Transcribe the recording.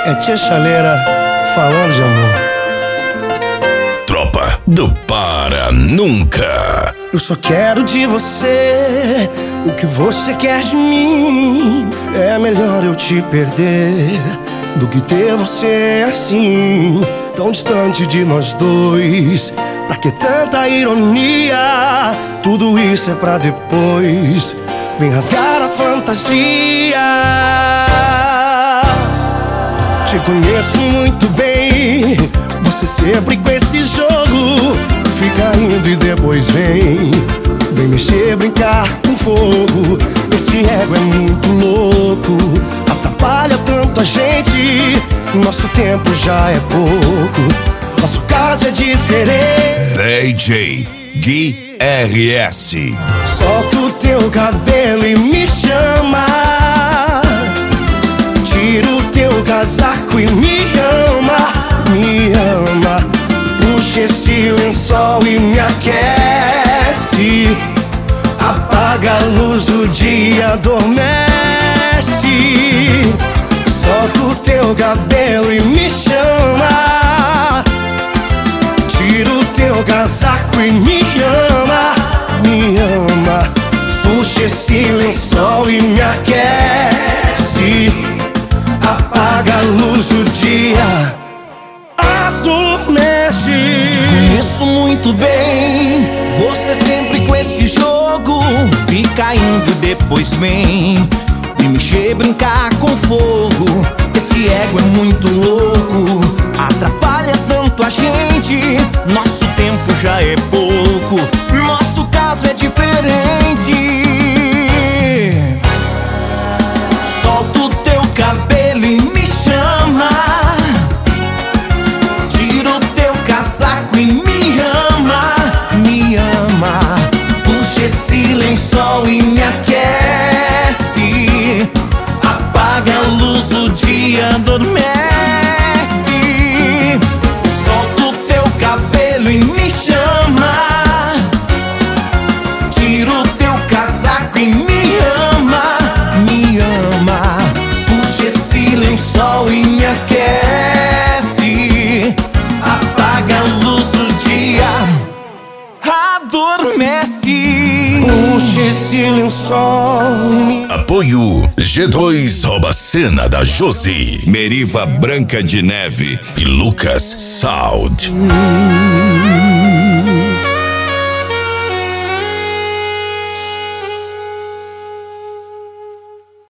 É tia Chaleira falando de amor. Tropa do Para Nunca. Eu só quero de você o que você quer de mim. É melhor eu te perder do que ter você assim, tão distante de nós dois. Pra que tanta ironia? Tudo isso é pra depois. Vem rasgar a fantasia. Te conheço muito bem. Você sempre com esse jogo fica indo e depois vem mexer, brincar com fogo. Esse ego é muito louco, atrapalha tanto a gente. Nosso tempo já é pouco, nosso caso é diferente. DJ Gui RS. Solta o teu cabelo e me chama. Tira o teu casaco e me ama. Me ama. Puxa esse lençol e me aquece. Apaga a luz do dia, adormece. Solta o teu cabelo e me chama. Tira o teu casaco e me ama. Me ama. Puxa esse lençol e me aquece. Apaga a luz do dia, adormece. Conheço muito bem, você sempre com esse jogo fica indo e depois vem me mexer, brincar com fogo. Esse ego é muito louco, atrapalha tanto a gente. Nosso tempo já é pouco, nosso caso é diferente. Solta o teu cabelo e me chama. Tira o teu casaco e me ama. Me ama. Puxa esse lençol e me aquece. Apaga a luz do dia, adormece. Solta o teu cabelo e me chama. Tira o teu casaco e me ama. Me ama. Puxa esse lençol e me aquece. Apaga a luz do dia, adormece. Puxa esse lençol e me... Apoio G2 rouba cena da Josi, Meriva Branca de Neve e Lucas Sound.